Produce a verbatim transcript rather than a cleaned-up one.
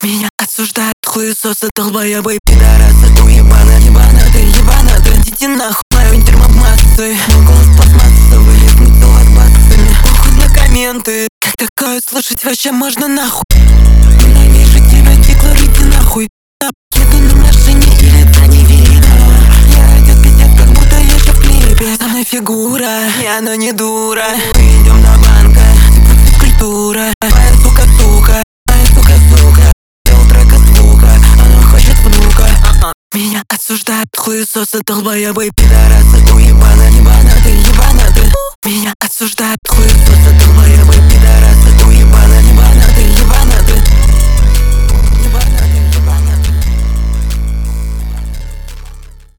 Меня осуждают хуесосы, долбоебы, пидорасы, уебаны, ебанаты, ебанаты. Идите нахуй, мою интермомассы. Мой голос пластмассовый, лет металл от баксами. Похуй на комменты, как такое слушать вообще можно нахуй? Ненавижу тебя, декларуйте нахуй. Еду на машине и лица не видно. Я одет пиздец, как будто я еще в клипе. Со мной фигура, и она не дура. Мы идем на банка, типа физкультура. Моя сука, сука, моя сука, сука. Дел трека звука, она хочет внука. Меня осуждают хуесосы, долбоебы, пидорасы, уебаны, ебанаты, ебанаты. Меня осуждают хуесосы.